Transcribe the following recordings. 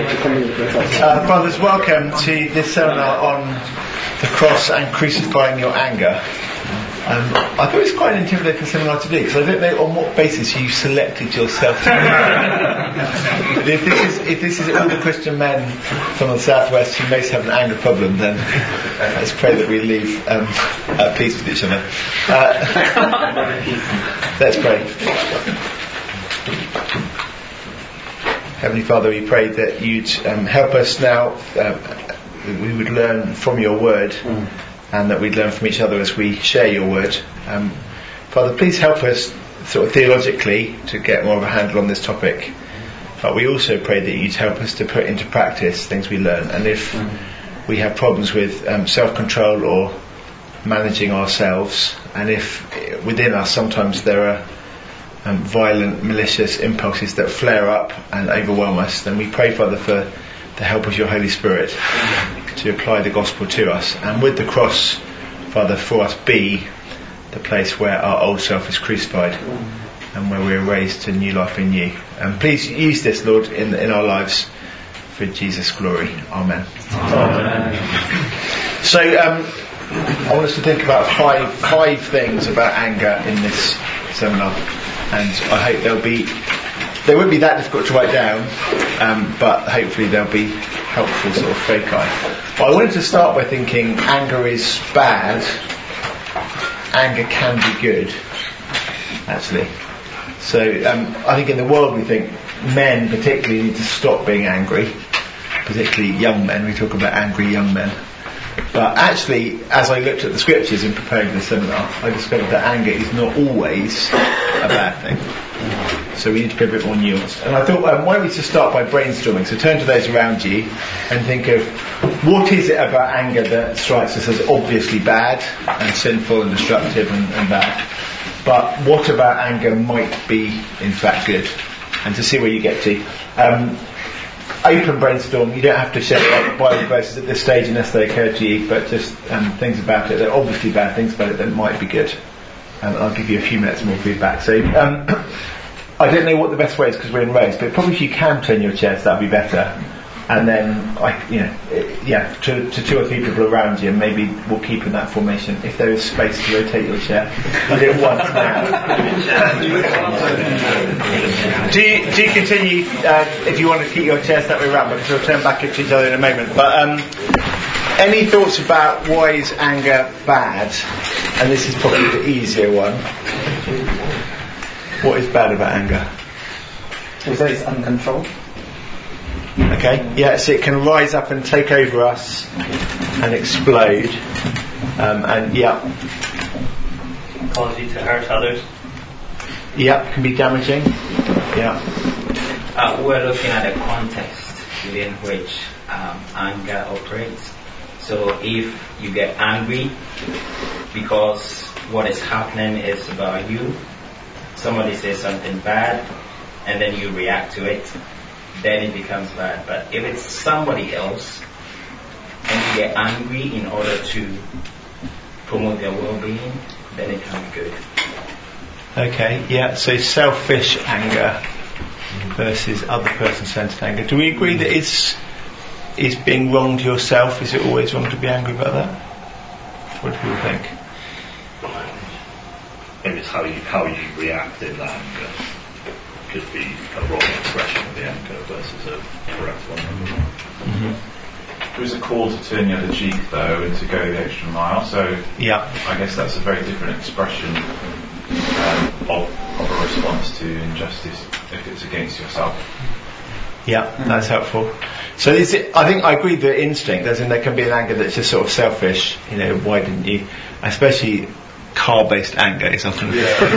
Brothers, welcome to this seminar on the cross and crucifying your anger. I thought it was quite an intimidating seminar to do, because I don't know on what basis you selected yourself to but if this is all the Christian men from the southwest who most have an anger problem, then let's pray that we leave at peace with each other. Let's pray. Heavenly Father, we pray that you'd help us now, that we would learn from your word, and that we'd learn from each other as we share your word. Father, please help us sort of theologically to get more of a handle on this topic. But we also pray that you'd help us to put into practice things we learn. And if we have problems with self-control or managing ourselves, and if within us sometimes there are violent, malicious impulses that flare up and overwhelm us, then we pray, Father, for the help of your Holy Spirit to apply the gospel to us. And with the cross, Father, for us be the place where our old self is crucified and where we are raised to new life in you. And please use this, Lord, in our lives for Jesus' glory. Amen. So I want us to think about five things about anger in this seminar. And I hope they won't be that difficult to write down, but hopefully they'll be helpful sort of foci. But I wanted to start by thinking anger is bad, anger can be good, actually. So I think in the world we think men particularly need to stop being angry, particularly young men. We talk about angry young men. But actually, as I looked at the scriptures in preparing this seminar, I discovered that anger is not always a bad thing. So we need to be a bit more nuanced. And I thought, why don't we just start by brainstorming? So turn to those around you and think of what is it about anger that strikes us as obviously bad and sinful and destructive and bad. But what about anger might be in fact good? And to see where you get to. Open brainstorm. You don't have to share Bible verses at this stage unless they occur to you, but just things about it that are obviously bad, things about it that might be good. And I'll give you a few minutes more feedback. So I don't know what the best way is because we're in rows, but probably if you can turn your chairs, that'd be better. And then to two or three people around you, and maybe we'll keep in that formation if there is space to rotate your chair. I do it once now. Do you continue if you want to keep your chairs that way around, because we'll turn back to each other in a moment. But any thoughts about why is anger bad? And this is probably the easier one. What is bad about anger? We say it's uncontrolled. Okay, so it can rise up and take over us and explode. Cause you to hurt others. Can be damaging. We're looking at a context within which anger operates. So if you get angry because what is happening is about you, somebody says something bad and then you react to it, then it becomes bad. But if it's somebody else and you get angry in order to promote their well-being, then it can be good. So selfish anger versus other person-centered anger. Do we agree that is being wrong to yourself? Is it always wrong to be angry about that? What do people think? Maybe it's how you react in that anger. Could be a wrong expression of the anger versus a correct one. Mm-hmm. There is a call to turn the other cheek, though, and to go the extra mile. So I guess that's a very different expression of a response to injustice if it's against yourself. That's helpful. So I think I agree with the instinct, as in there can be an anger that's just sort of selfish. Why didn't you? Especially car-based anger is often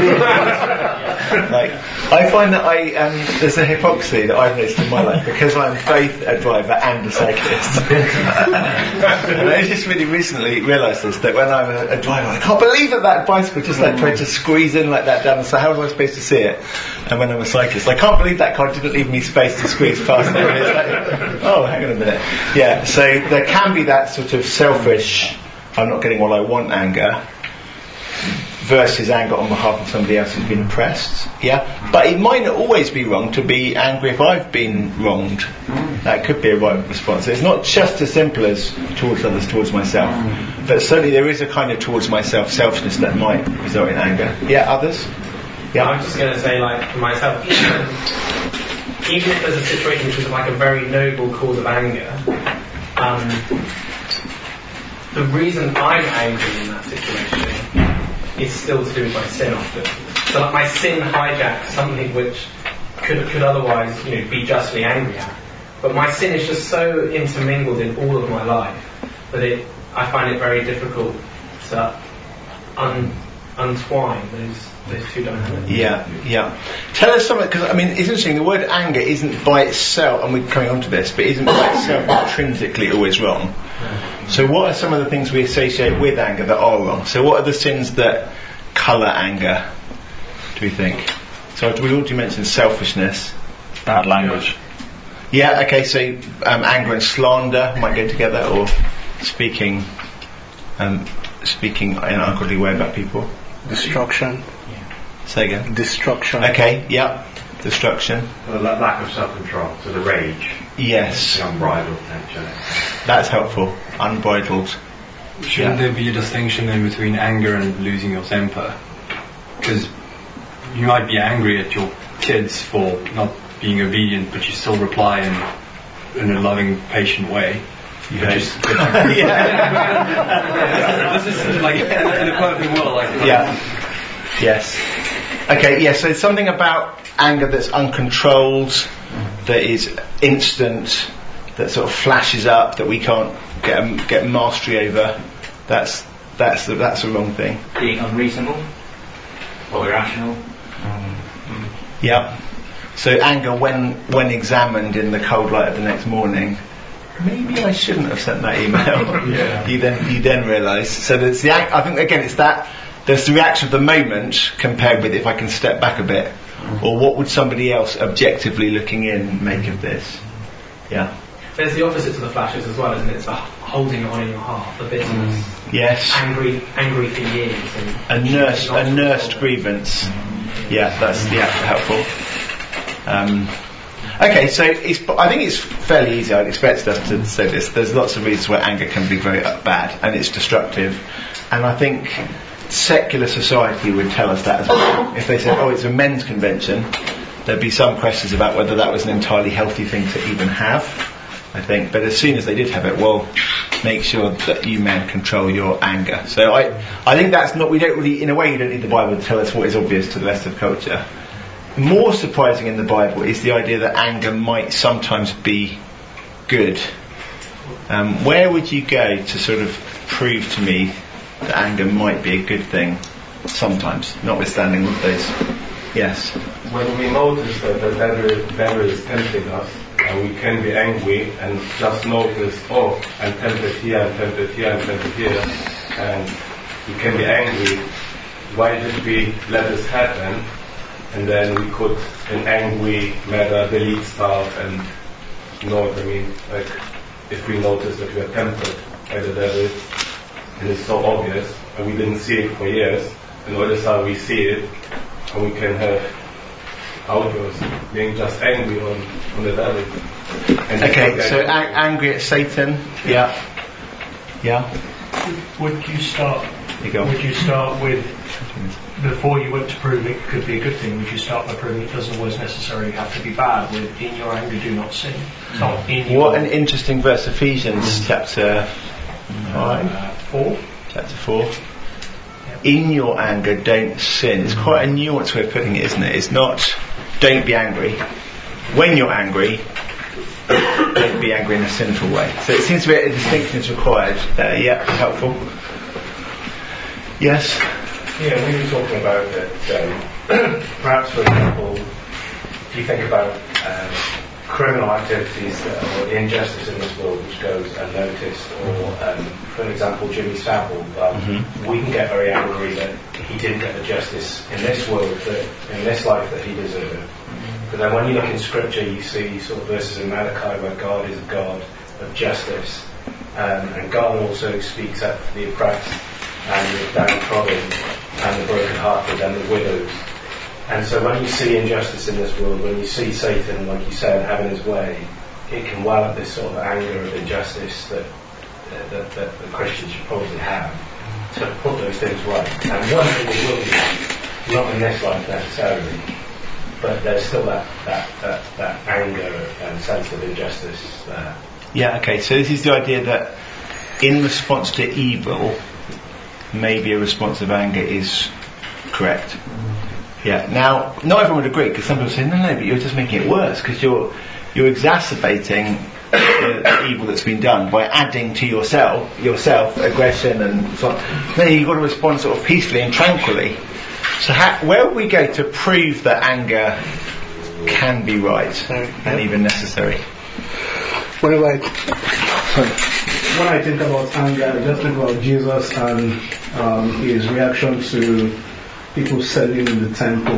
I find that there's a hypocrisy that I've noticed in my life because I'm both a driver and a cyclist. And I just really recently realised this, that when I'm a driver, I can't believe that bicycle just tried to squeeze in like that down. So how am I supposed to see it? And when I'm a cyclist, I can't believe that car didn't leave me space to squeeze past it. It's hang on a minute. So there can be that sort of selfish, I'm not getting what I want anger, versus anger on behalf of somebody else who's been oppressed. Yeah, but it might not always be wrong to be angry if I've been wronged. That could be a right response. It's not just as simple as towards others, towards myself, but certainly there is a kind of towards myself selfishness that might result in anger. Yeah, others? Yeah. I'm just going to say, like, for myself, even if there's a situation which is like a very noble cause of anger, the reason I'm angry in that situation is still to do with my sin often. So like my sin hijacks something which could otherwise, be justly angry at. But my sin is just so intermingled in all of my life that I find it very difficult to untwine those two dynamics. Yeah. Tell us something, because it's interesting. The word anger isn't by itself, and we're coming on to this, but isn't by itself intrinsically always wrong. So, what are some of the things we associate with anger that are wrong? So, what are the sins that colour anger? Do we think? So, we already mentioned selfishness, bad language. Yeah. Okay. So, anger and slander might go together, or speaking in an ungodly way about people. Destruction. Say again. Destruction. Okay, yeah. Destruction. Well, the lack of self-control, so the rage. Yes. The unbridled nature. That's helpful. Unbridled. Shouldn't there be a distinction then between anger and losing your temper? Because you might be angry at your kids for not being obedient, but you still reply in a loving, patient way. This is like in a perfect world, like Yes. Okay. Yeah. So something about anger that's uncontrolled, that is instant, that sort of flashes up, that we can't get mastery over. That's the wrong thing. Being unreasonable or irrational. Yeah. So anger, when examined in the cold light of the next morning. Maybe I shouldn't have sent that email. Yeah. You then realise. So there's I think again it's that there's the reaction of the moment compared with if I can step back a bit, or what would somebody else objectively looking in make of this? Yeah. There's the opposite to the flashes as well, isn't it? It's the holding on in your heart, the bitterness. Yes. Angry for years. A nursed grievance. Yeah, that's helpful. Okay, so I think it's fairly easy. I'd expect us to say this. There's lots of reasons where anger can be very bad and it's destructive, and I think secular society would tell us that as well. If they said, it's a men's convention, there'd be some questions about whether that was an entirely healthy thing to even have, I think. But as soon as they did have it, well, make sure that you men control your anger. So I think that's not, we don't really, in a way you don't need the Bible to tell us what is obvious to the rest of culture. More surprising in the Bible is the idea that anger might sometimes be good. Where would you go to sort of prove to me that anger might be a good thing sometimes, notwithstanding all of those? Yes. When we notice that the devil is tempting us, and we can be angry and just notice, I'm tempted here, I'm tempted here, I'm tempted here, and we can be angry, why did we let this happen? And then we could, in angry manner, delete stuff and, you know what I mean? Like, if we notice that we are tempted by the devil, and it's so obvious, and we didn't see it for years, and all of a sudden we see it, and we can have outbursts, being just angry on the devil. And okay, so angry at Satan, yeah. Would you start with, before you went to prove it could be a good thing, would you start by proving it doesn't always necessarily have to be bad, with in your anger do not sin? It's not in your... What an interesting verse, Ephesians chapter 4. Chapter 4. Yep. In your anger don't sin. It's quite a nuanced way of putting it, isn't it? It's not don't be angry. When you're angry, don't be angry in a sinful way. So it seems to be a distinction is required there. Yeah, helpful. Yes? Yeah, we were talking about that, perhaps for example, if you think about criminal activities or the injustice in this world which goes unnoticed, or for example Jimmy Savile, we can get very angry that he didn't get the justice in this world, in this life that he deserved. But then when you look in scripture you see sort of verses in Malachi where God is a God of justice, and God also speaks up for the oppressed and the downtrodden. and the brokenhearted and the widows. And so when you see injustice in this world, when you see Satan, like you said, having his way, it can well up this sort of anger of injustice that the Christians should probably have to put those things right. And one thing we will do, not in this life necessarily, but there's still that anger and sense of injustice there. Yeah, okay, so this is the idea that in response to evil, maybe a response of anger is correct. Yeah, now, not everyone would agree, because some people say, no, but you're just making it worse, because you're exacerbating the evil that's been done by adding to yourself aggression and so on. No, you've got to respond sort of peacefully and tranquilly. So where would we go to prove that anger can be right and even necessary? When I think about anger, I just think about Jesus and his reaction to people selling in the temple.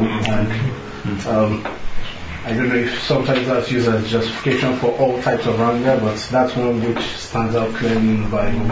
And I don't know if sometimes that's used as justification for all types of anger, but that's one which stands out clearly in the Bible.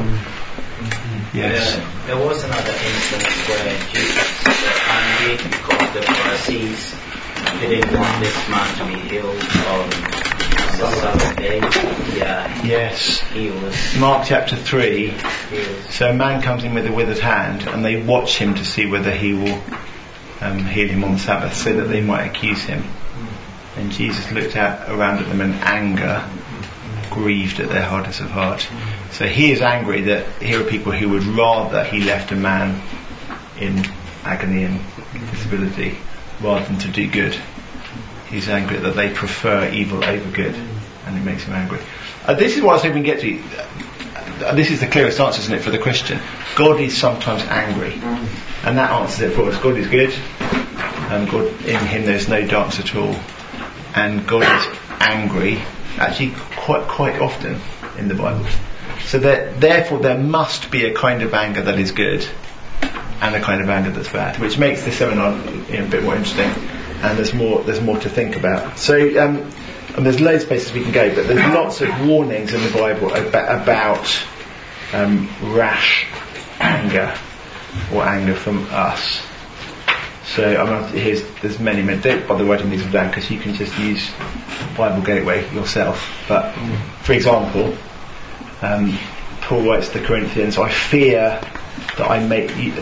Yes. There was another instance where Jesus was angry because the Pharisees didn't want this man to be healed on the Sabbath day. Yeah. Yes. He was. Mark chapter 3. So a man comes in with a withered hand, and they watch him to see whether he will heal him on the Sabbath, so that they might accuse him. And Jesus looked around at them in anger, grieved at their hardness of heart. So he is angry that here are people who would rather he left a man in agony and disability rather than to do good. He's angry that they prefer evil over good, and it makes him angry. This is what I was hoping to get to. This is the clearest answer, isn't it, for the Christian? God is sometimes angry, and that answers it for us. God is good, and God, in him there's no darkness at all, and God is angry actually quite often in the Bible. So therefore there must be a kind of anger that is good and a kind of anger that's bad, which makes this seminar a bit more interesting, and there's more to think about. So and there's loads of places we can go, but there's lots of warnings in the Bible about rash anger or anger from us. So there's many. Don't bother writing these down, because you can just use Bible Gateway yourself. But for example, Paul writes to the Corinthians, I fear that I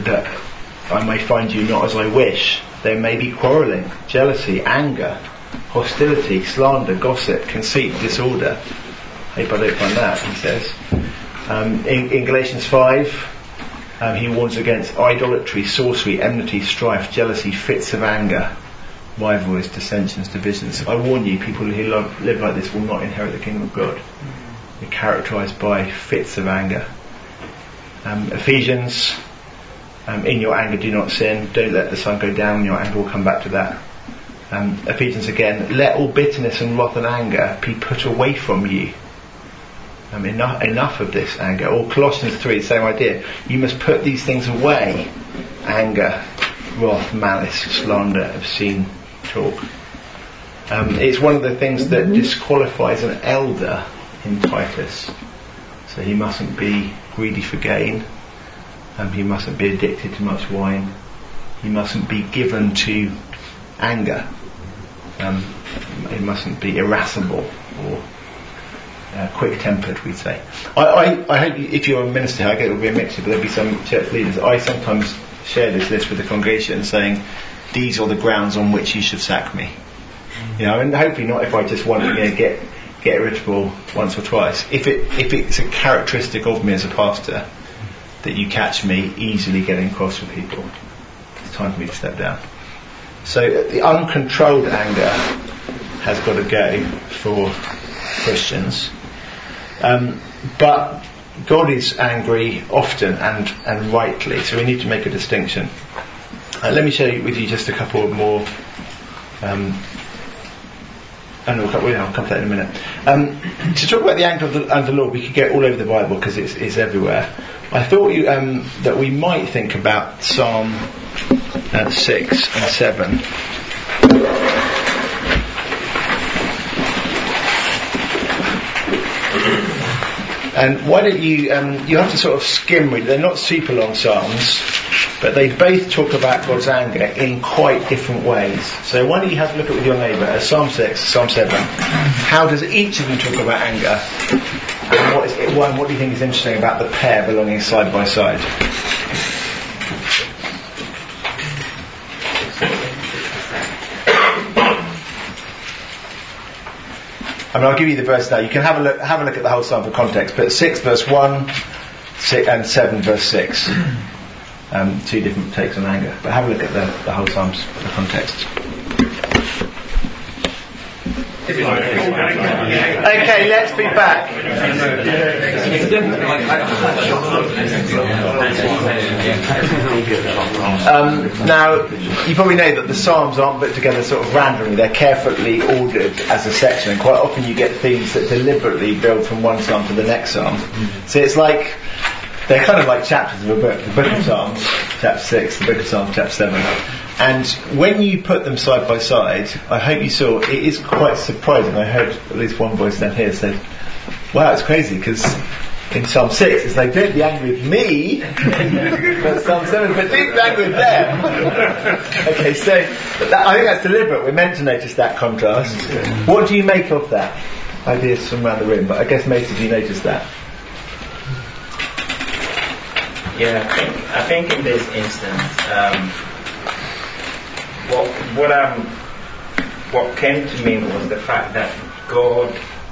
may find you not as I wish. There may be quarrelling, jealousy, anger, hostility, slander, gossip, conceit, disorder. Hope I don't find that, he says. In Galatians 5, he warns against idolatry, sorcery, enmity, strife, jealousy, fits of anger, rivalries, dissensions, divisions. I warn you, people who live like this will not inherit the kingdom of God. They're characterised by fits of anger. Ephesians, in your anger do not sin. Don't let the sun go down in your anger. We'll come back to that. Ephesians again, let all bitterness and wrath and anger be put away from you. Enough of this anger. Or Colossians 3, same idea. You must put these things away. Anger, wrath, malice, slander, obscene talk. It's one of the things that disqualifies an elder in Titus. So he mustn't be greedy for gain. He mustn't be addicted to much wine. He mustn't be given to anger. He mustn't be irascible or quick-tempered, we'd say. I hope if you're a minister here, I get it will be a mixture, but there'll be some church leaders. I sometimes share this list with the congregation, saying, these are the grounds on which you should sack me. And hopefully not if I just want to get irritable once or twice. If it's a characteristic of me as a pastor that you catch me easily getting cross with people, it's time for me to step down. So the uncontrolled anger has got to go for Christians. But God is angry often and rightly, so we need to make a distinction. Let me share with you just a couple more. I'll come to that in a minute. To talk about the anger of the Lord, we could get all over the Bible because it's everywhere. I thought that we might think about Psalm 6 and 7. And why don't you have to sort of skim read. They're not super long psalms, but they both talk about God's anger in quite different ways. So why don't you have a look at with your neighbour, Psalm 6, Psalm 7. How does each of them talk about anger? And what do you think is interesting about the pair belonging side by side? I mean, I'll give you the verse now. You can have a look at the whole psalm for context. But 6 verse 1 and 7 verse 6. Two different takes on anger. But have a look at the whole psalms for context. Okay, let's be back. Now, you probably know that the Psalms aren't put together sort of randomly. They're carefully ordered as a section, and quite often you get themes that deliberately build from one Psalm to the next Psalm. So it's like, they're kind of like chapters of a book. The book of Psalms, chapter 6, the book of Psalms, chapter 7. And when you put them side by side, I hope you saw, it is quite surprising. I heard at least one voice down here say, wow, it's crazy, because in Psalm 6 it's like, don't be angry with me, but Psalm 7, but don't be angry with them. Okay, so I think that's deliberate. We're meant to notice that contrast. What do you make of that? Ideas from around the room, but I guess most of you noticed that. Yeah, I think in this instance, what came to me was the fact that God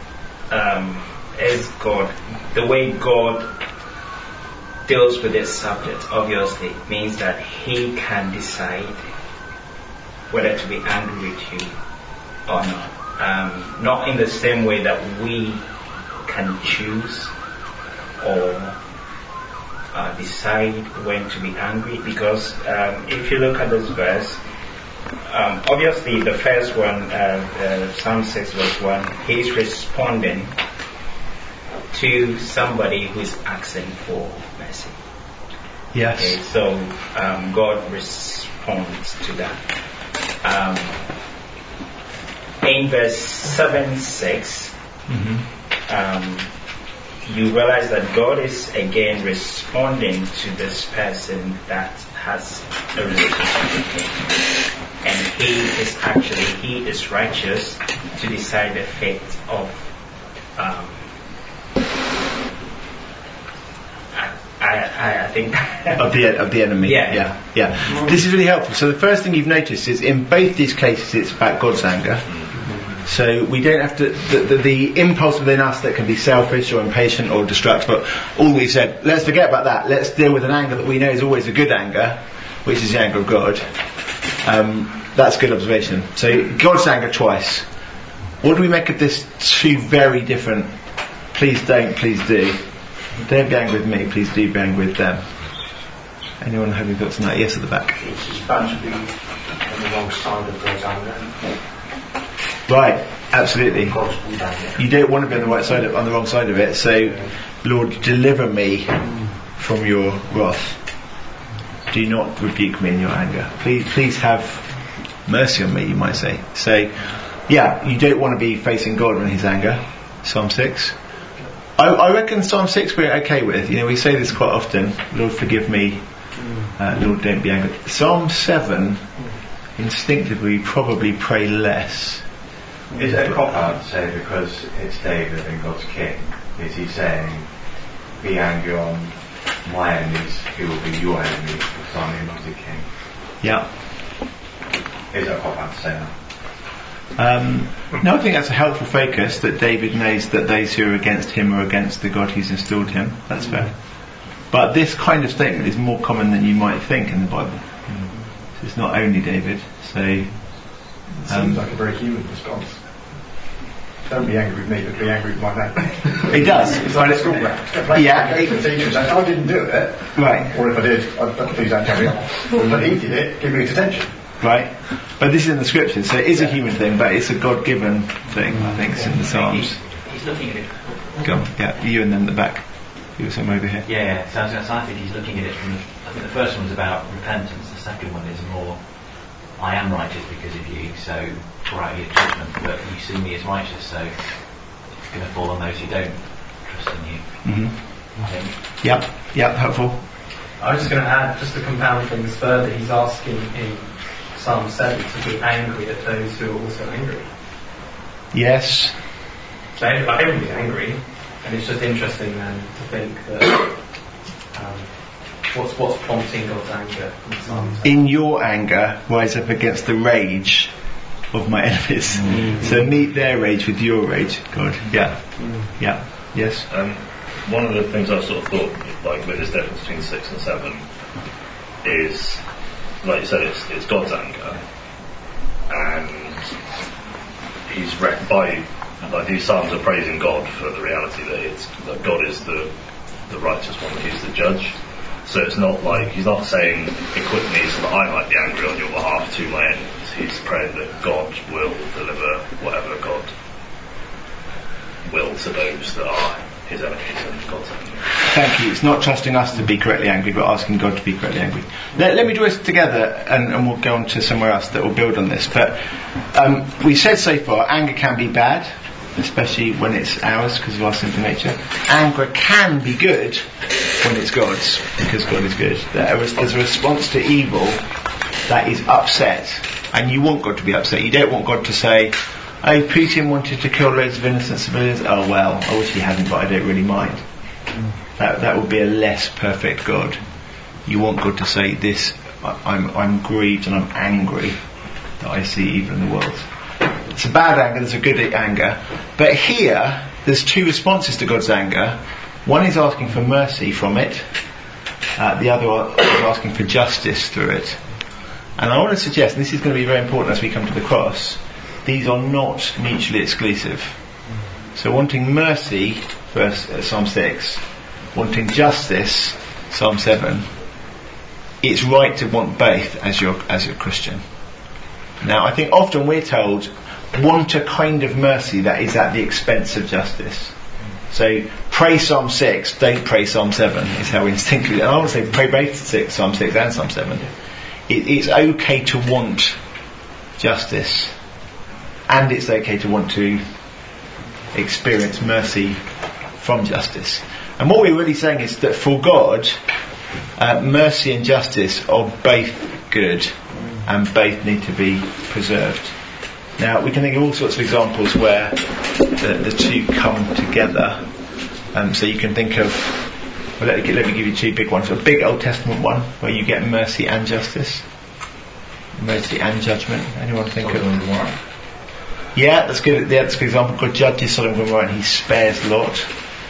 is God. The way God deals with this subject, obviously, means that He can decide whether to be angry with you or not. Not in the same way that we can choose or decide when to be angry, because if you look at this verse, obviously the first one, Psalm 6 verse 1, he's responding to somebody who is asking for mercy. Yes. Okay, so God responds to that. In verse 7-6, you realize that God is again responding to this person that has a relationship with Him, and He is righteous to decide the fate of I think of the enemy. Yeah. This is really helpful. So the first thing you've noticed is in both these cases it's about God's anger. So we don't have to, the impulse within us that can be selfish or impatient or destructive, but all we said, let's forget about that. Let's deal with an anger that we know is always a good anger, which is the anger of God. That's a good observation. So God's anger twice. What do we make of this two very different, please don't, please do. Don't be angry with me, please do be angry with them. Anyone have any thoughts on that? Yes, at the back. It's bad to be on the wrong side of God's anger. Right, absolutely. You don't want to be on the right side on the wrong side of it. So, Lord, deliver me from your wrath. Do not rebuke me in your anger. Please have mercy on me, you might say. So, yeah, you don't want to be facing God in His anger. Psalm 6. I reckon Psalm 6 we're okay with. You know, we say this quite often. Lord, forgive me. Lord, don't be angry. Psalm 7, instinctively, probably pray less. Is it a cop-out to say because it's David and God's king? Is he saying, be angry on my enemies, who will be your enemies, because I'm the anointed king? Yeah. Is it a cop-out to say that? No, I think that's a helpful focus, that David knows that those who are against him are against the God who's installed him. That's fair. But this kind of statement is more common than you might think in the Bible. So it's not only David. So seems like a very human response. Don't be angry with me, but be angry with my neighbour. It does. It's like a school ground. Yeah. If the teacher says, I didn't do it, right, or if I did, please don't carry on. But he did it, give me detention. Right. But this is in the scriptures, so it is a human thing, but it's a God-given thing, I think, it's in the Psalms. He's looking at it. Go on, yeah, you and then in the back. You were somewhere over here. Yeah, so I think he's looking at it from, I think the first one's about repentance, the second one is more, I am righteous because of you, so pour out your judgment, but you see me as righteous, so it's going to fall on those who don't trust in you. Yep, helpful. I was just going to add, just to compound things further, he's asking in Psalm 7 to be angry at those who are also angry. Yes. So everybody's angry, and it's just interesting then to think that what's prompting God's anger in Psalm 7. In your anger, rise up against the rage of my enemies. So meet their rage with your rage, God. Yeah. Yeah. Yes. One of the things I sort of thought, like with this difference between 6 and 7, is, like you said, it's God's anger, and he's like these psalms are praising God for the reality that God is the righteous one, that he's the judge. So it's not like he's not saying equip me so that I might be angry on your behalf to my enemies. He's praying that God will deliver whatever God will to those that are his enemies and God's enemies. Thank you. It's not trusting us to be correctly angry, but asking God to be correctly angry. Let me draw this together, and we'll go on to somewhere else that will build on this. But we said so far, anger can be bad, especially when it's ours because of our sinful nature. Anger can be good when it's God's, because God is good. There's a response to evil that is upset, and you want God to be upset. You don't want God to say, oh, Putin wanted to kill loads of innocent civilians. Oh well, I wish he hadn't, but I don't really mind. That would be a less perfect God. You want God to say this, I'm grieved and I'm angry that I see evil in the world. It's a bad anger, there's a good anger. But here, there's two responses to God's anger. One is asking for mercy from it. The other is asking for justice through it. And I want to suggest, and this is going to be very important as we come to the cross, these are not mutually exclusive. So wanting mercy, Psalm 6, wanting justice, Psalm 7, it's right to want both as you're Christian. Now, I think often we're told, want a kind of mercy that is at the expense of justice. So, pray Psalm 6, don't pray Psalm 7, is how we instinctively, and I want to say pray both Psalm 6 and Psalm 7. It's okay to want justice, and it's okay to want to experience mercy from justice. And what we're really saying is that for God, mercy and justice are both good, and both need to be preserved. Now, we can think of all sorts of examples where the two come together. So you can think of, well, let me give you two big ones. A big Old Testament one where you get mercy and justice, mercy and judgment. Anyone think of? Yeah, that's good. Yeah, that's a good example. God judges Sodom and Gomorrah and he spares Lot.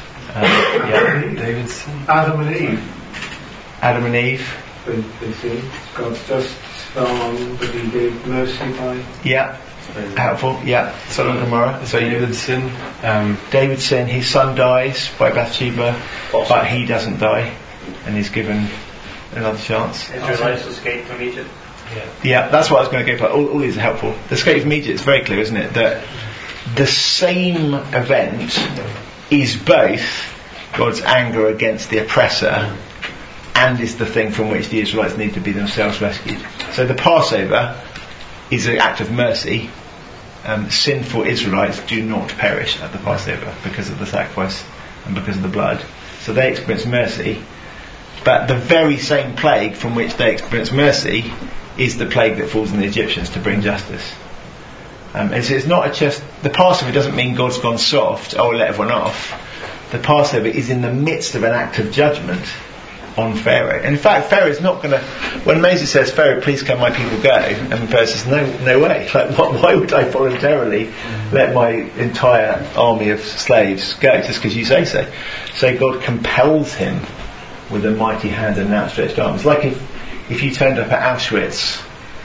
David's Adam and Eve. Adam and Eve. They see God's just but he gave mercy by. Yeah. Helpful, yeah. Sodom and Gomorrah. So David's sin. David's sin. His son dies by Bathsheba, but he doesn't die, and he's given another chance. Israelites escape from Egypt. Yeah, that's what I was going to go for. All these are helpful. The escape from Egypt is very clear, isn't it? That the same event is both God's anger against the oppressor and is the thing from which the Israelites need to be themselves rescued. So the Passover is an act of mercy. Sinful Israelites do not perish at the Passover because of the sacrifice and because of the blood. So they experience mercy. But the very same plague from which they experience mercy is the plague that falls on the Egyptians to bring justice. And so it's not just the Passover doesn't mean God's gone soft, oh, let everyone off. The Passover is in the midst of an act of judgment on Pharaoh. And in fact, Pharaoh is not going to. When Moses says, "Pharaoh, please can my people go?" and Pharaoh says, "No way! Like, why would I voluntarily let my entire army of slaves go just because you say so?" So God compels him with a mighty hand and an outstretched arm. It's like if you turned up at Auschwitz,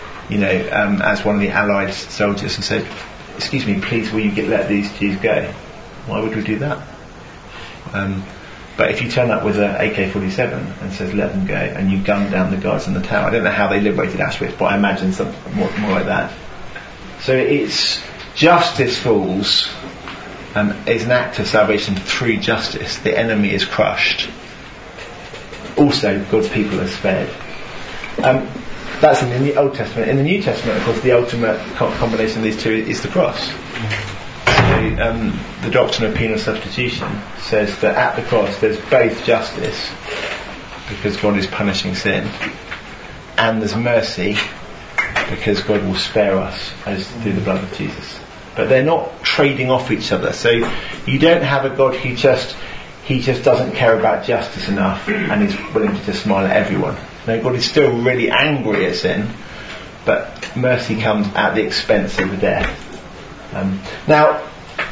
as one of the Allied soldiers and said, "Excuse me, please, will you let these Jews go?" Why would we do that? But if you turn up with an AK-47 and says let them go, and you gun down the guards in the tower, I don't know how they liberated Auschwitz, but I imagine something more like that. So it's justice falls, is an act of salvation through justice. The enemy is crushed. Also, God's people are spared. That's in the Old Testament. In the New Testament, of course, the ultimate combination of these two is the cross. So, the doctrine of penal substitution says that at the cross there's both justice because God is punishing sin, and there's mercy because God will spare us as through the blood of Jesus. But they're not trading off each other. So you don't have a God who just doesn't care about justice enough and is willing to just smile at everyone. No, God is still really angry at sin, but mercy comes at the expense of the death. Now,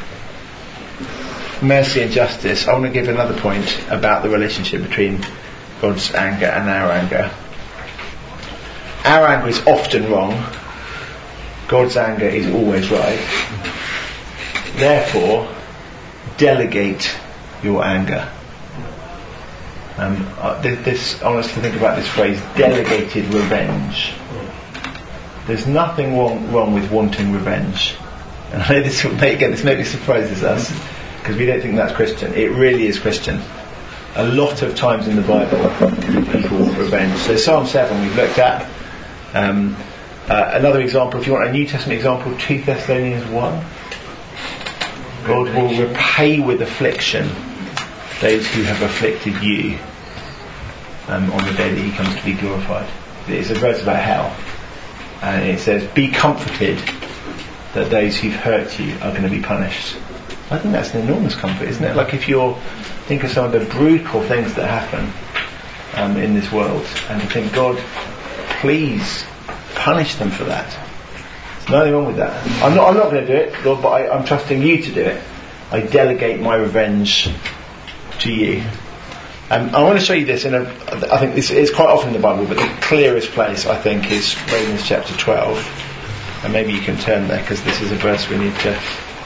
mercy and justice, I want to give another point about the relationship between God's anger and our anger. Our anger is often wrong. God's anger is always right. Therefore, delegate your anger. I want us to think about this phrase, delegated revenge. There's nothing wrong with wanting revenge. And I know this maybe surprises us, because we don't think that's Christian. It really is Christian. A lot of times in the Bible, people want revenge. So Psalm 7 we've looked at. Another example, if you want a New Testament example, 2 Thessalonians 1. God will repay with affliction those who have afflicted you on the day that He comes to be glorified. It's a verse about hell, and it says, "Be comforted that those who've hurt you are going to be punished." I think that's an enormous comfort, isn't it? Like if you think of some of the brutal things that happen in this world, and you think, God, please punish them for that. There's nothing wrong with that. I'm not going to do it, Lord, but I'm trusting you to do it. I delegate my revenge to you. I want to show you this I think this is quite often in the Bible, but the clearest place I think is Romans chapter 12. And maybe you can turn there, because this is a verse we need to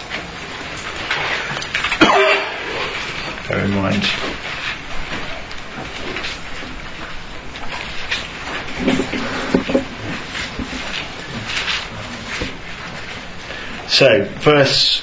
bear in mind. So, verse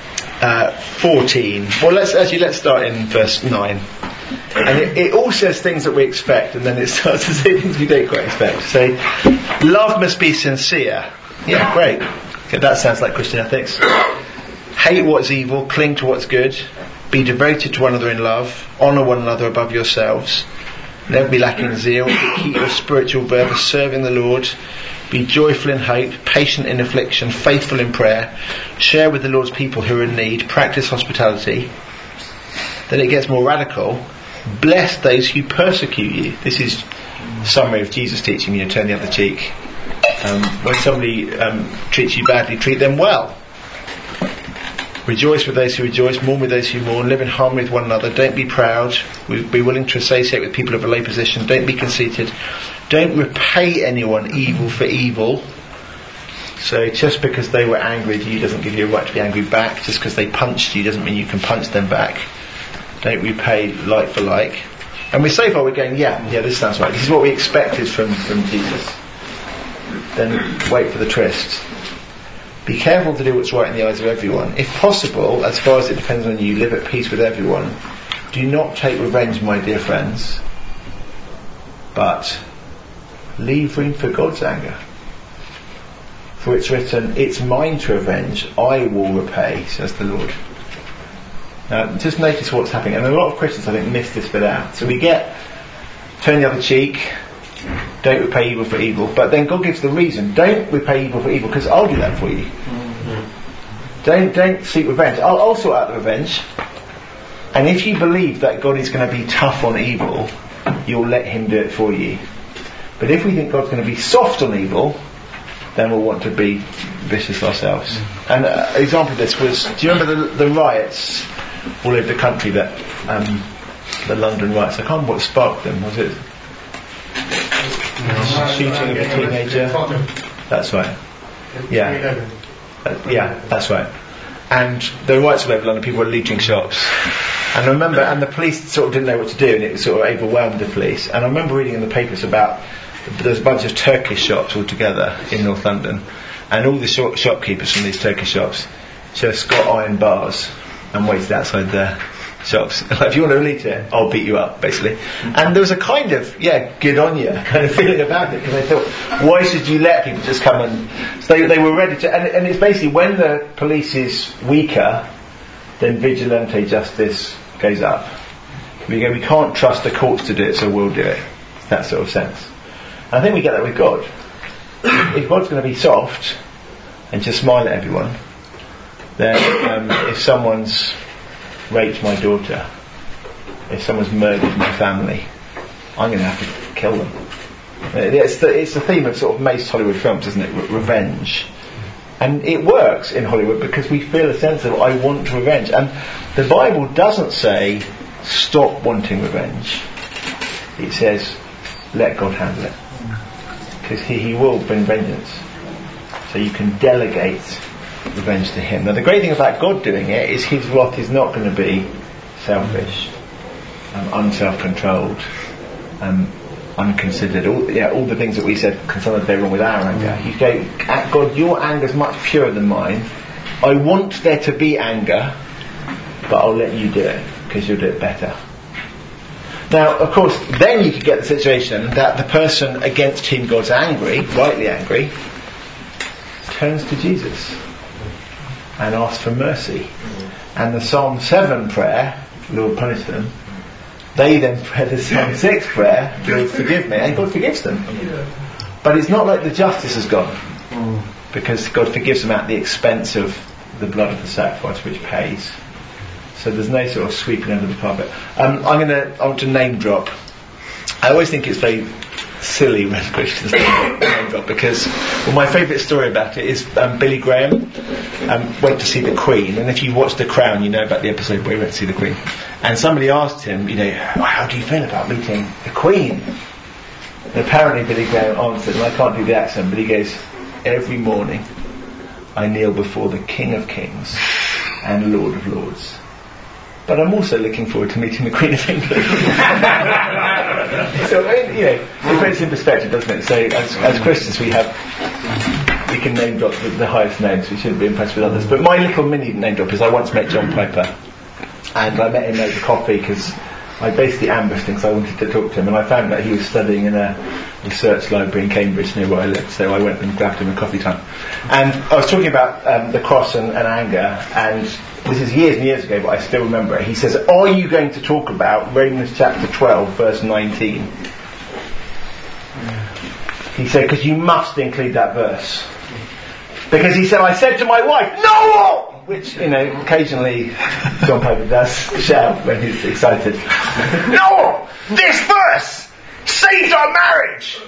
14. Well, let's start in verse 9. And it all says things that we expect, and then it starts to say things we don't quite expect. So, love must be sincere. Yeah, great. Okay, that sounds like Christian ethics. Hate what's evil, cling to what's good. Be devoted to one another in love. Honour one another above yourselves. Never be lacking in zeal. Keep your spiritual fervour, serving the Lord. Be joyful in hope, patient in affliction, faithful in prayer. Share with the Lord's people who are in need. Practice hospitality. Then it gets more radical. Bless those who persecute you. This is a summary of Jesus' teaching, turn the other cheek. When somebody treats you badly, treat them well. Rejoice with those who rejoice, mourn with those who mourn, live in harmony with one another. Don't be proud. Be willing to associate with people of a low position. Don't be conceited. Don't repay anyone evil for evil. So just because they were angry at you doesn't give you a right to be angry back. Just because they punched you doesn't mean you can punch them back. Don't repay like for like. And so far we're going, yeah, this sounds right. This is what we expected from Jesus. Then wait for the twist. Be careful to do what's right in the eyes of everyone. If possible, as far as it depends on you, live at peace with everyone. Do not take revenge, my dear friends, but leave room for God's anger. For it's written, "It's mine to avenge, I will repay," says the Lord. Now, just notice what's happening. And a lot of Christians, I think, miss this bit out. So we get, turn the other cheek, don't repay evil for evil, but then God gives the reason. Don't repay evil for evil, because I'll do that for you. Mm-hmm. Don't seek revenge. I'll sort out the revenge. And if you believe that God is going to be tough on evil, you'll let Him do it for you. But if we think God's going to be soft on evil, then we'll want to be vicious ourselves. Mm-hmm. And an example of this was, do you remember the riots all over the country, that the London riots? I can't remember what sparked them. Was it shooting of a teenager? That's right. Yeah. Yeah, that's right. And the riots all over London, people were looting shops. And I remember, and the police sort of didn't know what to do, and it sort of overwhelmed the police. And I remember reading in the papers about there's a bunch of Turkish shops all together in North London, and all the shopkeepers from these Turkish shops just got iron bars and waited outside their shops. If you want to loot it, I'll beat you up, basically. And there was a kind of, good on you kind of feeling about it, because I thought, why should you let people just come and... So they were ready to... And it's basically, when the police is weaker, then vigilante justice goes up. We can't trust the courts to do it, so we'll do it. That sort of sense. And I think we get that with God. If God's going to be soft and just smile at everyone, then if someone's raped my daughter, if someone's murdered my family, I'm going to have to kill them. It's the theme of sort of most Hollywood films, isn't it? Revenge. And it works in Hollywood because we feel a sense of, I want revenge. And the Bible doesn't say, stop wanting revenge. It says, let God handle it. Because he will bring vengeance. So you can delegate revenge to him. Now the great thing about God doing it is his wrath is not going to be selfish, unself-controlled, unconsidered. All the things that we said can sometimes go wrong with our anger. He's going, God, your anger is much purer than mine. I want there to be anger, but I'll let you do it because you'll do it better. Now, of course, then you could get the situation that the person against whom God's angry, rightly angry, turns to Jesus and asks for mercy. And the Psalm 7 prayer, Lord punish them, they then pray the Psalm 6 prayer, Lord forgive me, and God forgives them. But it's not like the justice has gone, because God forgives them at the expense of the blood of the sacrifice which pays. So there's no sort of sweeping under the carpet. I want to name drop. I always think it's very silly when Christians name drop, because my favourite story about it is Billy Graham went to see the Queen, and if you watched The Crown, you know about the episode where he went to see the Queen. And somebody asked him, how do you feel about meeting the Queen? And apparently Billy Graham answered, and I can't do the accent, but he goes, every morning I kneel before the King of Kings and Lord of Lords. But I'm also looking forward to meeting the Queen of England. So, it puts it in perspective, doesn't it? So, as Christians, we can name drop the highest names. We shouldn't be impressed with others. But my little mini name drop is I once met John Piper, and I met him over coffee because I basically ambushed him because I wanted to talk to him, and I found that he was studying in a research library in Cambridge near where I lived, so I went and grabbed him a coffee time. And I was talking about the cross and anger, and this is years and years ago, but I still remember it. He says, are you going to talk about Romans chapter 12 verse 19? He said, because you must include that verse. Because he said, I said to my wife, no! Which, occasionally John Piper does shout when he's excited. No! This verse saves our marriage!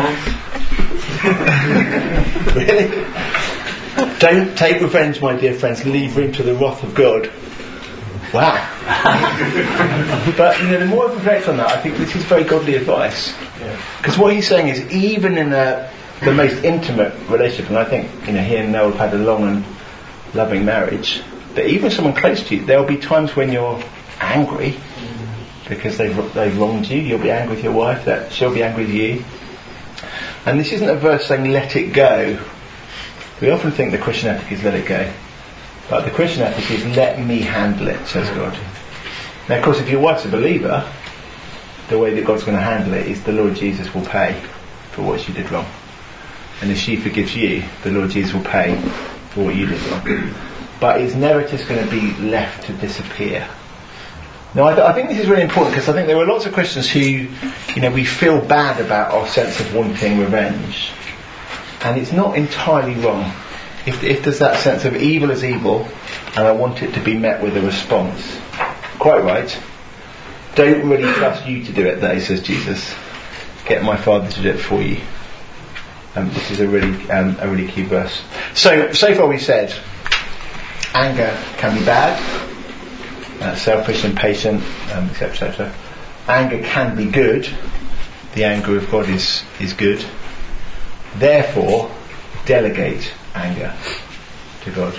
Really? Don't take revenge, my dear friends. Leave room to the wrath of God. Wow. But, the more I reflect on that, I think this is very godly advice. Because what he's saying is, even in the most intimate relationship, and I think, he and Noel have had a long and loving marriage, but even someone close to you, there will be times when you're angry because they've wronged you. You'll be angry with your wife, that she'll be angry with you. And this isn't a verse saying let it go. We often think the Christian ethic is let it go, but the Christian ethic is let me handle it, says God. Now, of course, if your wife's a believer, the way that God's going to handle it is the Lord Jesus will pay for what she did wrong, and if she forgives you, the Lord Jesus will pay for what you did wrong. But it's never just going to be left to disappear. Now, I think this is really important, because I think there are lots of Christians who, we feel bad about our sense of wanting revenge. And it's not entirely wrong. If there's that sense of evil is evil, and I want it to be met with a response. Quite right. Don't really trust you to do it, though, says Jesus. Get my Father to do it for you. This is a really key verse. So far we've said, anger can be bad, selfish, impatient, etc. Anger can be good. The anger of God is good. Therefore, delegate anger to God.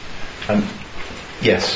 Yes.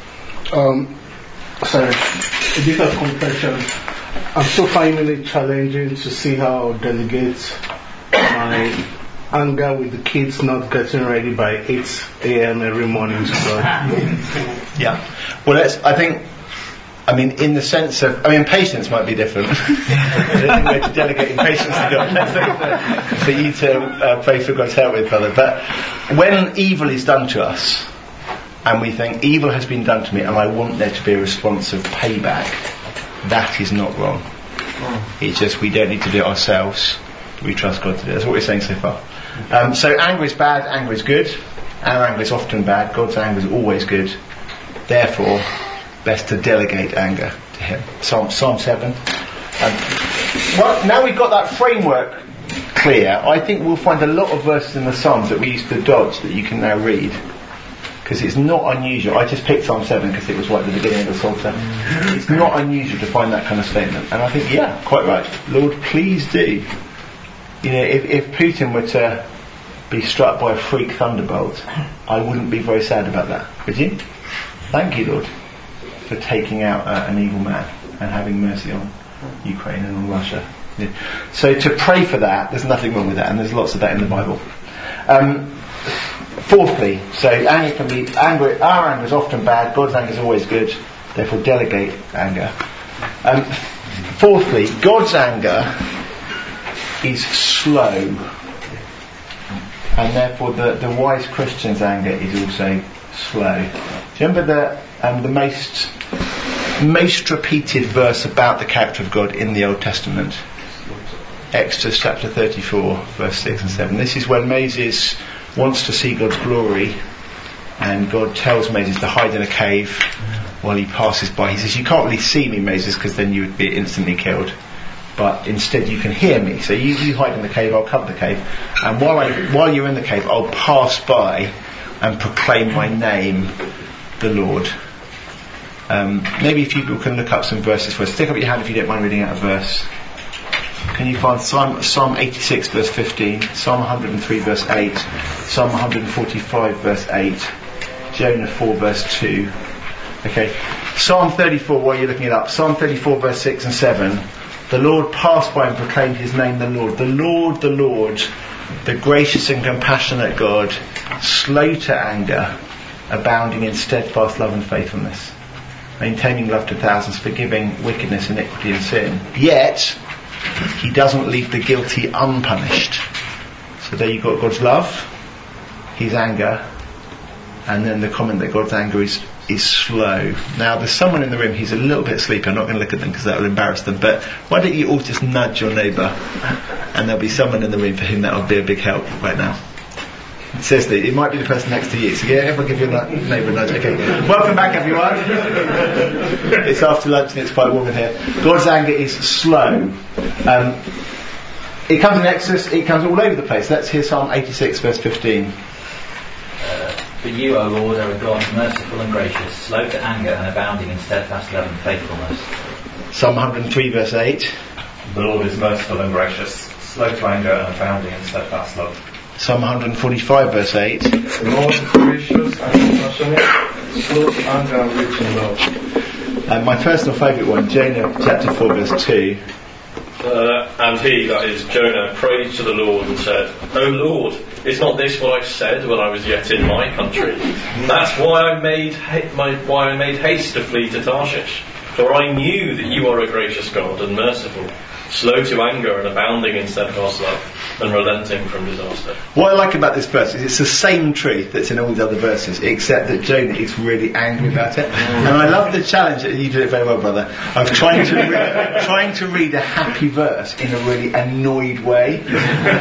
Sorry, a bit of confession. I'm still finding it challenging to see how I'll delegate my anger with the kids not getting ready by 8 a.m. every morning to God. Yeah. Well, in the sense of, patience might be different. I don't think we're delegating patience to God. For you to pray for God's help with, brother. But when evil is done to us, and we think evil has been done to me, and I want there to be a response of payback, that is not wrong. It's just we don't need to do it ourselves. We trust God to do it. That's what we're saying so far. So anger is bad, anger is good. Our anger is often bad, God's anger is always good. Therefore, best to delegate anger to Him. Psalm 7. Well, now we've got that framework clear, I think we'll find a lot of verses in the Psalms that we used to dodge that you can now read. Because it's not unusual. I just picked Psalm 7 because it was right at the beginning of the Psalter. It's not unusual to find that kind of statement. And I think, yeah, quite right. Lord, please do. You know, if Putin were to be struck by a freak thunderbolt, I wouldn't be very sad about that. Would you? Thank you, Lord, for taking out an evil man and having mercy on Ukraine and on Russia. Yeah. So to pray for that, there's nothing wrong with that, and there's lots of that in the Bible. Fourthly, so anger can be our anger is often bad, God's anger is always good, therefore delegate anger. Fourthly, God's anger is slow, and therefore the wise Christian's anger is also slow. Do you remember the most repeated verse about the character of God in the Old Testament? Exodus chapter 34, verse 6 and 7. This is when Moses wants to see God's glory, and God tells Moses to hide in a cave while he passes by. He says, you can't really see me, Moses, because then you would be instantly killed, but instead you can hear me. So you hide in the cave, I'll cover the cave, and while you're in the cave, I'll pass by and proclaim my name, the Lord. Maybe if you can look up some verses for us. Stick up your hand if you don't mind reading out a verse. Can you find Psalm 86 verse 15, Psalm 103 verse 8, Psalm 145 verse 8, Jonah 4 verse 2. Okay, Psalm 34, while you're looking it up, Psalm 34 verse 6 and 7. The Lord passed by and proclaimed His name, the Lord. The Lord, the Lord, the gracious and compassionate God, slow to anger, abounding in steadfast love and faithfulness, maintaining love to thousands, forgiving wickedness, iniquity and sin. Yet He doesn't leave the guilty unpunished. So there you've got God's love, His anger, and then the comment that God's anger is slow. Now there's someone in the room who's a little bit sleepy. I'm not going to look at them because that will embarrass them, but why don't you all just nudge your neighbour, and there'll be someone in the room for whom that will be a big help right now. Seriously, it might be the person next to you. So yeah, everyone give your neighbour a nudge. Okay. Welcome back, everyone. It's after lunch and it's quite warm in here. God's anger is slow. It comes in Exodus. It comes all over the place. Let's hear Psalm 86, verse 15. But you, O Lord, are a God merciful and gracious, slow to anger and abounding in steadfast love and faithfulness. Psalm 103, verse 8. The Lord is merciful and gracious, slow to anger and abounding in steadfast love. Psalm 145 verse 8. The Lord is gracious and compassionate, slow to anger and rich in love. And my personal favourite one, Jonah chapter 4 verse 2. And he, that is Jonah, prayed to the Lord and said, O Lord, is not this what I said when I was yet in my country? That's why I made haste to flee to Tarshish. For I knew that you are a gracious God and merciful, slow to anger and abounding in steadfast love, and relenting from disaster. What I like about this verse is it's the same truth that's in all these other verses, except that Jonah is really angry about it. And I love the challenge, that you did it very well, brother, of trying to read a happy verse in a really annoyed way. You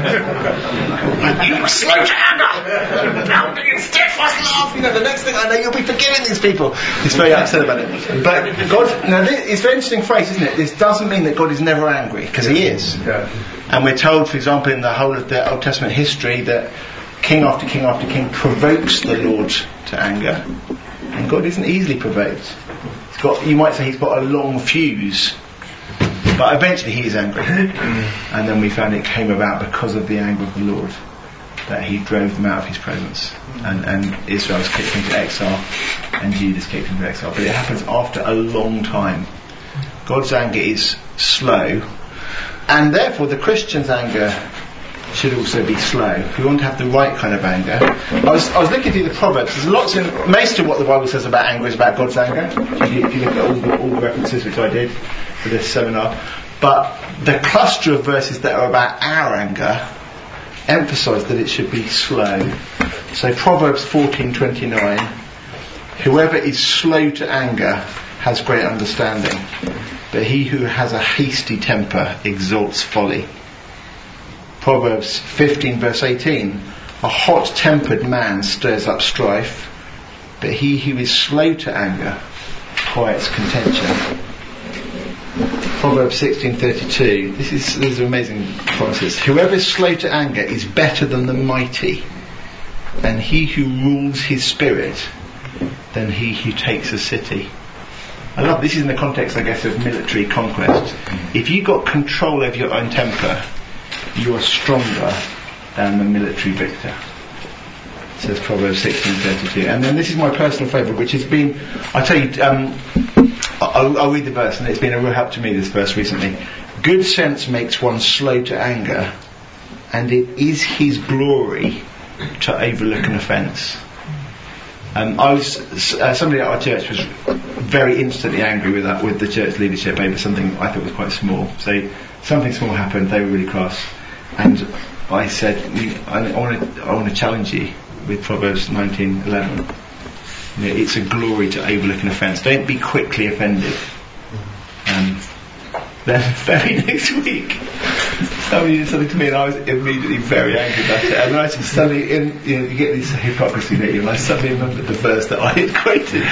are slow to anger, abounding in steadfast love. You know, the next thing I know, you'll be forgiving these people. He's very upset about it. But God, now it's a very interesting phrase, isn't it? This doesn't mean that God is never angry, because He is. Yeah. And we're told, for example, in the whole of the Old Testament history, that king after king after king provokes the Lord to anger. And God isn't easily provoked. You might say He's got a long fuse, but eventually He is angry. And then we found it came about because of the anger of the Lord, that He drove them out of His presence. And Israel was kicked into exile, and Judah's kicked into exile. But it happens after a long time. God's anger is slow, and therefore the Christian's anger should also be slow. If we want to have the right kind of anger. I was looking through the Proverbs. There's lots in most of what the Bible says about anger is about God's anger. If you look at all the references which I did for this seminar. But the cluster of verses that are about our anger emphasise that it should be slow. So Proverbs 14:29. Whoever is slow to anger has great understanding, but he who has a hasty temper exalts folly. Proverbs 15 verse 18, a hot-tempered man stirs up strife, but he who is slow to anger quiets contention. Proverbs 16:32, this is amazing promises. Whoever is slow to anger is better than the mighty, and he who rules his spirit than he who takes a city. I love this is in the context, I guess, of military conquest. If you got control over your own temper, you are stronger than the military victor. Says Proverbs 16:32. And then this is my personal favourite, which has been, I tell you, I'll read the verse, and it's been a real help to me, this verse recently. Good sense makes one slow to anger, and it is his glory to overlook an offence. Somebody at our church was very instantly angry with the church leadership over something I thought was quite small. So something small happened, they were really cross, and I said, I want to challenge you with Proverbs 19:11. It's a glory to overlook an offence. Don't be quickly offended. Then very next week, somebody did something to me, and I was immediately very angry about it. And I just suddenly, you get this hypocrisy that and I suddenly remembered the verse that I had quoted.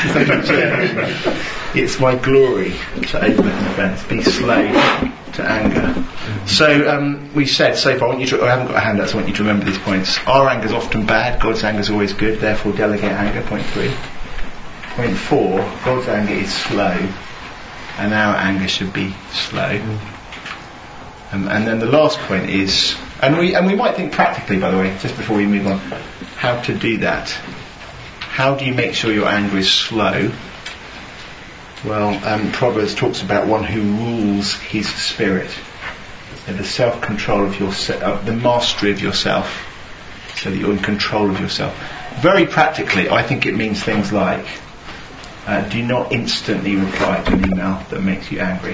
It's my glory to overlook an offence. Be slow to anger. So we said so far, I haven't got a handout, so I want you to remember these points. Our anger is often bad, God's anger is always good, therefore delegate anger, point 3. Point 4, God's anger is slow, and our anger should be slow. And then the last point is, and we might think practically, by the way, just before we move on, how to do that. How do you make sure your anger is slow? Well, Proverbs talks about one who rules his spirit, and the self-control of yourself, the mastery of yourself, so that you're in control of yourself. Very practically, I think it means things like, do not instantly reply to an email that makes you angry.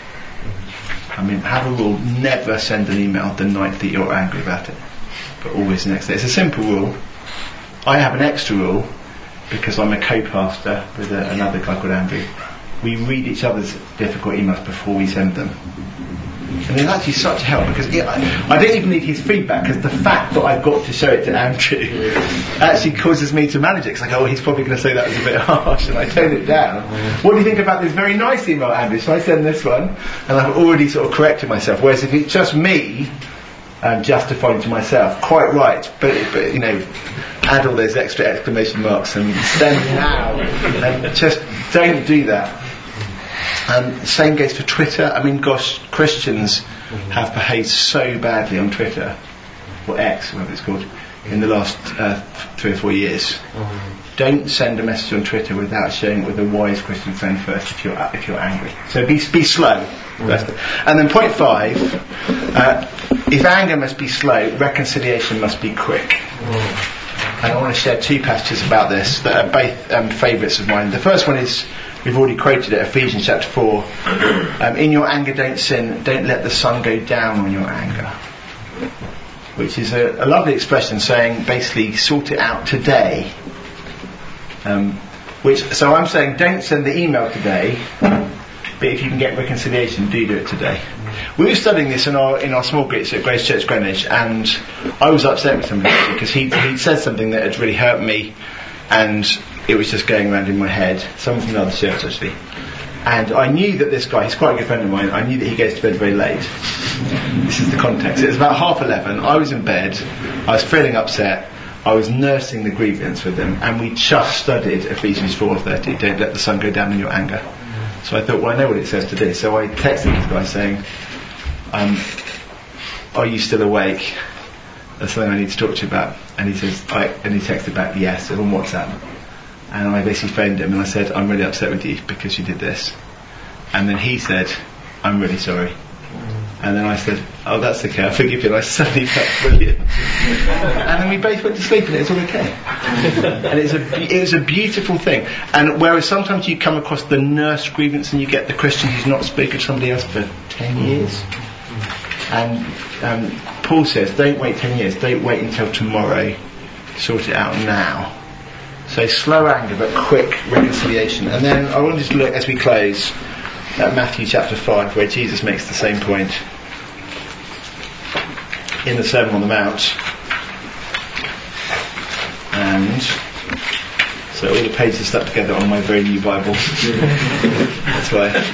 I mean, have a rule, never send an email the night that you're angry about it, but always the next day. It's a simple rule. I have an extra rule, because I'm a co-pastor with another guy called Andrew. We read each other's difficult emails before we send them. And it's actually such a help, because I don't even need his feedback, because the fact that I've got to show it to Andrew actually causes me to manage it. It's like, he's probably going to say that was a bit harsh, and I tone it down. What do you think about this very nice email, Andrew? Should I send this one? And I've already sort of corrected myself. Whereas if it's just me justifying to myself, quite right, but add all those extra exclamation marks and send now, and just don't do that. Same goes for Twitter. I mean, gosh, Christians have behaved so badly on Twitter, or X, whatever it's called, in the last 3 or 4 years. Don't send a message on Twitter without sharing it with a wise Christian friend first if you're angry. So be slow. And then point 5, if anger must be slow, reconciliation must be quick. And I want to share 2 passages about this that are both favourites of mine. The first one is, we've already quoted it, Ephesians chapter 4. In your anger don't sin, don't let the sun go down on your anger. Which is a lovely expression saying, basically, sort it out today. So I'm saying, don't send the email today, but if you can get reconciliation, do it today. We were studying this in our small groups at Grace Church Greenwich, and I was upset with somebody because he said something that had really hurt me, and it was just going around in my head. Someone from another church, actually. And I knew that this guy, he's quite a good friend of mine, I knew that he goes to bed very late. This is the context. It was about 11:30, I was in bed, I was feeling upset, I was nursing the grievance with him, and we just studied Ephesians 4:30, don't let the sun go down in your anger. So I thought, well, I know what it says to do. So I texted this guy saying, are you still awake? There's something I need to talk to you about. And he says, and he texted back, yes, on WhatsApp. And I basically phoned him and I said, I'm really upset with you because you did this. And then he said, I'm really sorry. And then I said, oh, that's okay, I forgive you. And I suddenly felt brilliant. And then we both went to sleep and it was all okay. And it was a beautiful thing. And whereas sometimes you come across the nurse grievance and you get the Christian who's not spoken to somebody else for 10 years. And Paul says, don't wait 10 years, don't wait until tomorrow, sort it out now. So slow anger but quick reconciliation. And then I wanted to look, as we close, at Matthew chapter 5, where Jesus makes the same point in the Sermon on the Mount. And so all the pages are stuck together on my very new Bible. That's why.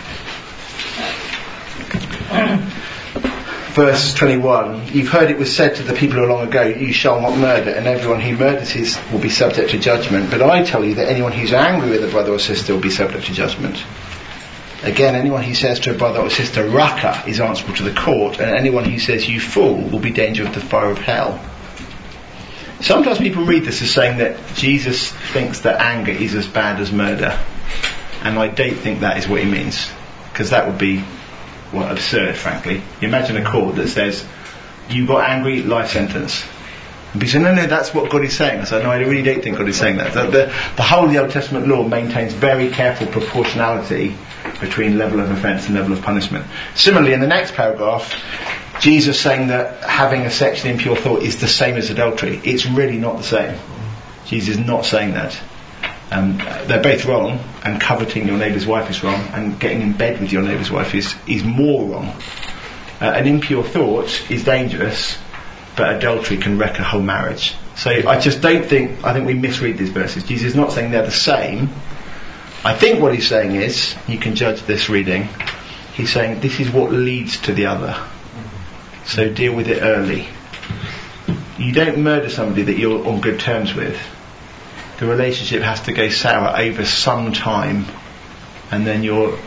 Verse 21, you've heard it was said to the people of long ago, you shall not murder, and everyone who murders will be subject to judgment. But I tell you that anyone who's angry with a brother or sister will be subject to judgment. Again, anyone who says to a brother or sister, Raka, is answerable to the court, and anyone who says, you fool, will be danger of the fire of hell. Sometimes people read this as saying that Jesus thinks that anger is as bad as murder. And I don't think that is what he means. Because that would be, absurd, frankly. You imagine a court that says, you got angry, life sentence. And people say, no, that's what God is saying. I said, no, I really don't think God is saying that. The whole of the Old Testament law maintains very careful proportionality between level of offence and level of punishment. Similarly, in the next paragraph, Jesus saying that having a sexually impure thought is the same as adultery. It's really not the same. Jesus is not saying that. They're both wrong, and coveting your neighbour's wife is wrong, and getting in bed with your neighbour's wife is more wrong. An impure thought is dangerous, but adultery can wreck a whole marriage. So I think we misread these verses. Jesus is not saying they're the same. I think what he's saying is, you can judge this reading, he's saying this is what leads to the other. So deal with it early. You don't murder somebody that you're on good terms with. The relationship has to go sour over some time, and then your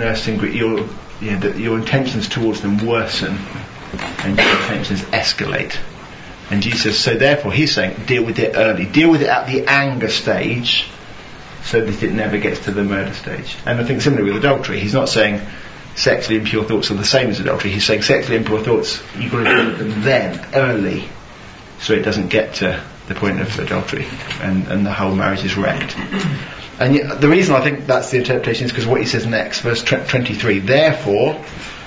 intentions towards them worsen, and your intentions escalate. And Jesus, so therefore, he's saying, deal with it early. Deal with it at the anger stage, so that it never gets to the murder stage. And I think similarly with adultery, he's not saying sexually impure thoughts are the same as adultery. He's saying sexually impure thoughts, you've got to deal with them then, early, so it doesn't get to the point of adultery, and the whole marriage is wrecked. And yet, the reason I think that's the interpretation is because what he says next, verse 23, therefore,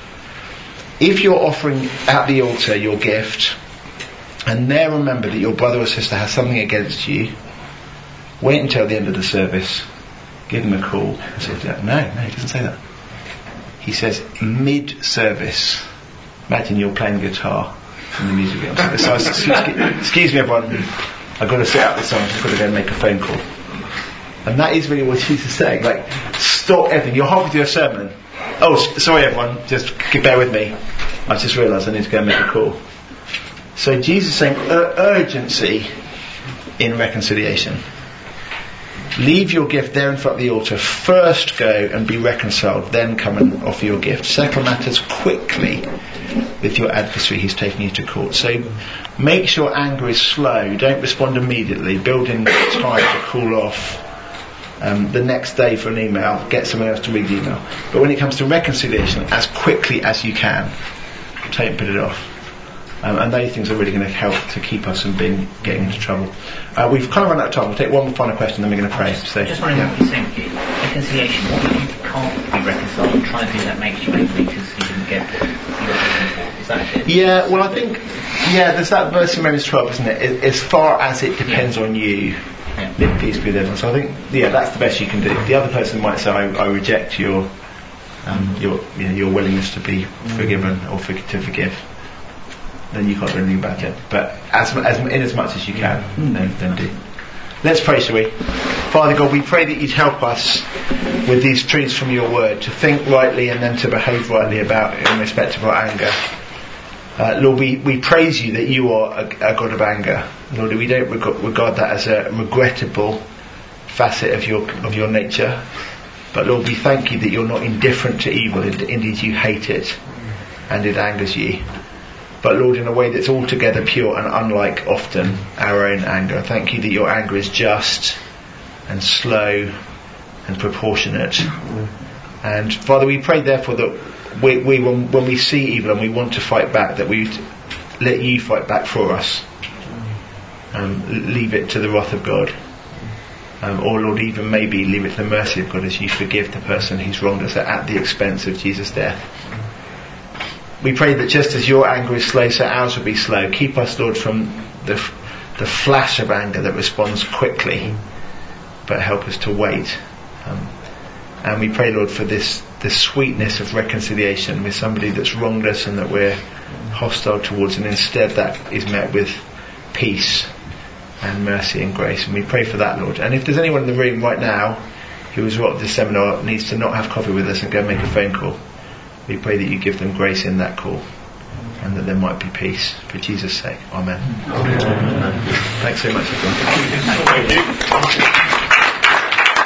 if you're offering at the altar your gift, and there remember that your brother or sister has something against you, wait until the end of the service, give them a call, and say, no, he doesn't say that. He says mid-service. Imagine you're playing guitar and the music goes. So excuse me everyone, I've got to sit out this song, I've just got to go and make a phone call. And that is really what Jesus is saying. Like, stop everything. You're halfway through a sermon. Oh, sorry everyone, just bear with me. I just realised I need to go and make a call. So Jesus is saying urgency in reconciliation. Leave your gift there in front of the altar. First go and be reconciled, then come and offer your gift. Settle matters quickly with your adversary who's taking you to court. So make sure anger is slow. Don't respond immediately. Build in time to cool off. The next day for an email, get someone else to read the email. But when it comes to reconciliation, as quickly as you can, don't put it off. And those things are really going to help to keep us from getting into trouble. We've kind of run out of time. We'll take one more final question, then we're going to pray. So, just wondering what you're saying. Reconciliation. What if you can't be reconciled and trying to do that makes you angry because you didn't get what you're looking for? Is that it? Yeah, well I think, there's that verse in Romans 12, isn't it? As far as it depends on you, live peace with everyone. So I think, that's the best you can do. The other person might say, I reject your willingness to be forgiven or to forgive. Then you can't do anything about it. But in as much as you can, then do. Let's pray, shall we? Father God, we pray that you'd help us with these truths from your word, to think rightly and then to behave rightly in respect of our anger. Lord, we praise you that you are a God of anger. Lord, we don't regard that as a regrettable facet of your nature. But Lord, we thank you that you're not indifferent to evil. Indeed, you hate it, and it angers you. But Lord, in a way that's altogether pure and unlike often our own anger. Thank you that your anger is just and slow and proportionate. And Father, we pray therefore that when we see evil and we want to fight back, that we let you fight back for us. Leave it to the wrath of God. Or Lord, even maybe leave it to the mercy of God as you forgive the person who's wronged us at the expense of Jesus' death. We pray that just as your anger is slow, so ours will be slow. Keep us, Lord, from the flash of anger that responds quickly, but help us to wait. And we pray, Lord, for this sweetness of reconciliation with somebody that's wronged us and that we're hostile towards, and instead that is met with peace and mercy and grace. And we pray for that, Lord. And if there's anyone in the room right now who has watched this seminar needs to not have coffee with us and go make a phone call, we pray that you give them grace in that call and that there might be peace for Jesus' sake. Amen. Amen. Thanks so much, everyone. Thank you.